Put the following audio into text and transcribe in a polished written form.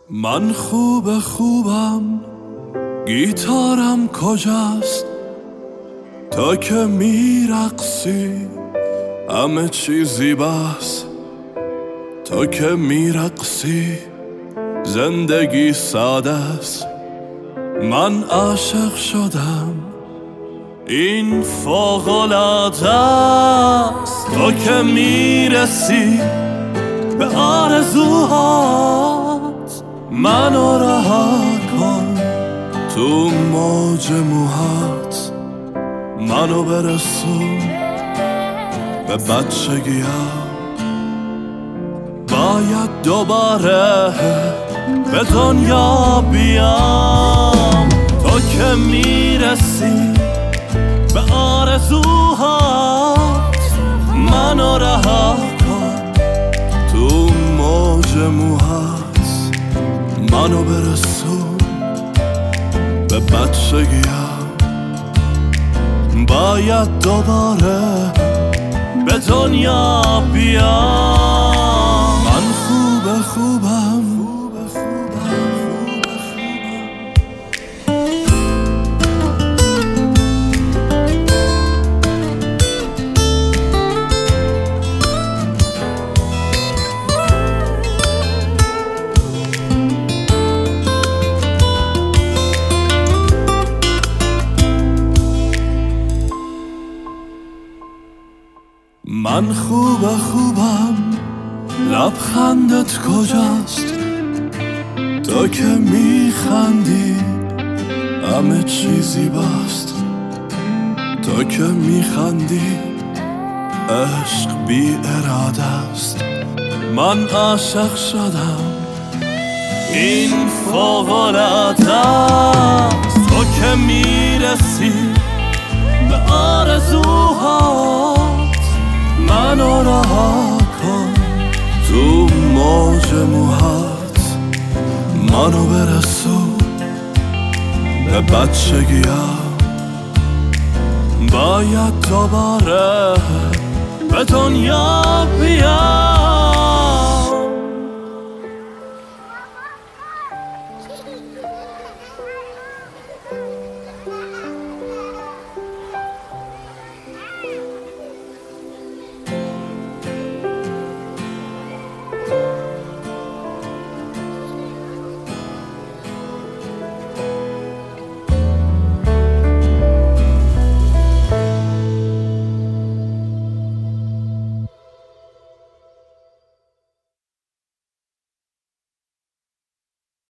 من خوبم، گیتارم کجاست؟ تا که میرقصی همه چیزی بس. تا که میرقصی زندگی ساده است. من عاشق شدم، این فوق‌العاده است. تو که میرسی به آرزوهات، منو رها کن تو موج موهات. منو برسون به بچگی‌ها. باید دوباره به دنیا بیام. تو که میرسی به آرزوهات، منو رها کن تو موج موهات. منو برسون به بچگی‌ها. باید دوباره به دنیا بیام. من خوبم. من خوبم، لبخندت کجاست؟ تو که میخندی همه چیزی بست. تو که میخندی عشق بی اراده است. من عاشق شدم، این فوق‌العاده است. تو که میرسی به آرزوهات، منو رها کن تو موج موهات. منو برسون به بچگی‌ها. باید دوباره به دنیا بیام.